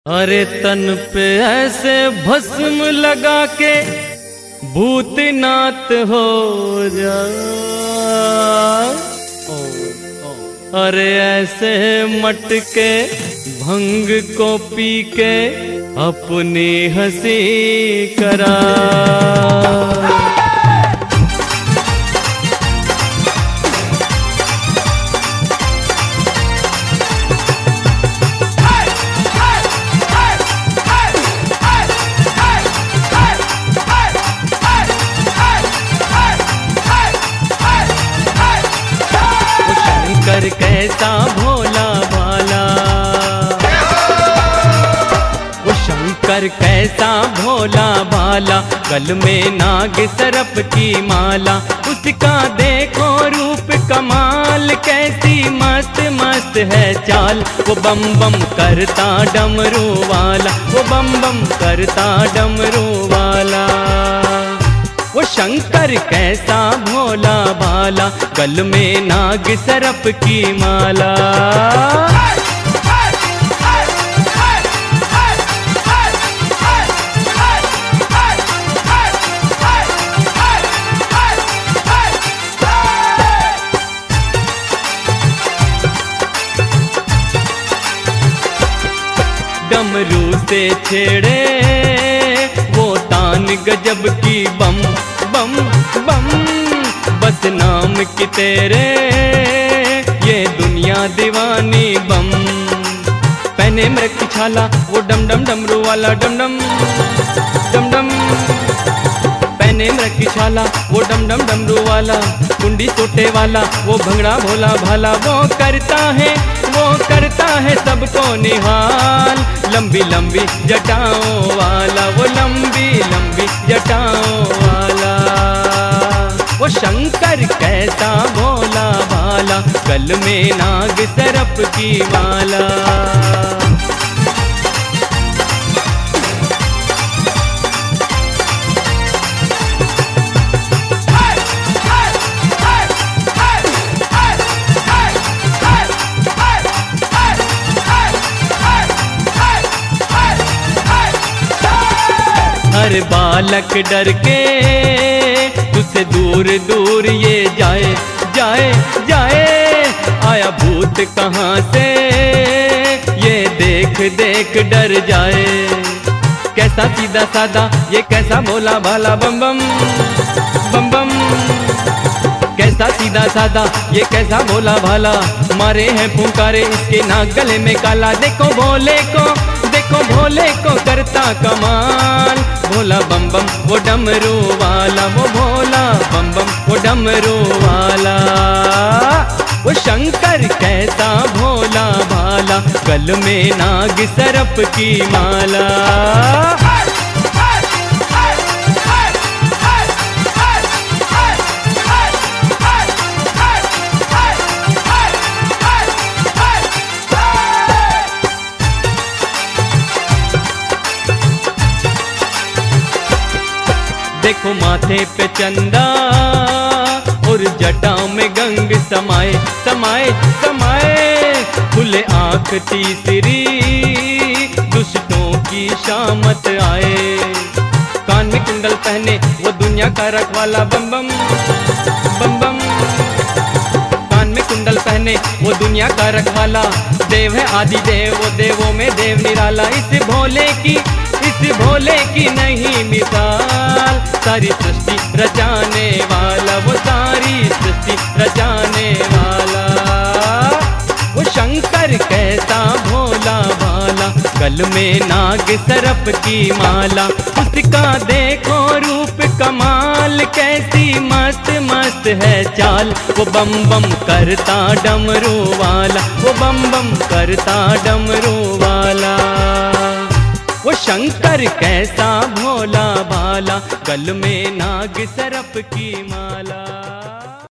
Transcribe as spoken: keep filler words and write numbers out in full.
अरे तन पे ऐसे भस्म लगा के भूतनाथ हो जा। अरे ऐसे मटके भंग को पी के अपनी हंसी करा। शंकर कैसा भोला भाला, वो शंकर कैसा भोला भाला, गल में नाग सरप की माला। उसका देखो रूप कमाल, कैसी मस्त मस्त है चाल। वो बम बम करता डमरू वाला, वो बम बम करता डमरू वाला। वो शंकर कैसा भोला भाला, गल में नाग सरप की माला। डमरू से छेड़े वो तान गजब की बम बम बम, बस नाम की तेरे ये दुनिया दीवानी बम। पहने मृग की छाला वो डम डम डमरू वाला डम डम डम डम। पहने मृग की छाला वो डम डम डमरू वाला, कुंडी सोटे वाला वो भंगड़ा भोला भाला। वो करता है वो करता है सबको निहाल, लंबी लंबी जटाओं वाला, वो लंबी लंबी जटाओं वाला। वो शंकर कैसा भोला भाला, गल में नाग सरप की माला। हर बालक डर के तुझसे दूर दूर ये जाए जाए जाए। आया भूत कहाँ से ये देख देख डर जाए। कैसा सीधा सादा ये कैसा भोला भाला बम बम बम बम। कैसा सीधा सादा ये कैसा भोला भाला, मारे हैं पुकारे इसके नाक गले में काला। देखो भोले को देखो भोले को करता कमाल, भोला बम बम वो डमरू वाला, वो भोला बम बम वो डमरू वाला। वो शंकर कैसा भोला भाला, गल में नाग सरप की माला। देखो माथे पे चंदा और जटाओं में गंग समाए समाए समाए। खुले आंख तीसरी दुष्टों की शामत आए। कान में कुंडल पहने वो दुनिया का रखवाला बम बम बम बम। कान में कुंडल पहने वो दुनिया का रखवाला, देव है आदि देव वो देवों में देव निराला। इस भोले की इस भोले की नहीं मिसाल, सारी सृष्टि रचाने वाला, वो सारी सृष्टि रचाने वाला। वो शंकर कैसा भोला भाला, गल में नाग सरप की माला। उसका देखो रूप कमाल, कैसी मस्त मस्त है चाल। वो बम बम करता डमरू वाला, वो बम बम करता डमरू वाला। वो शंकर कैसा भोला भाला, गल में नाग सरप की माला।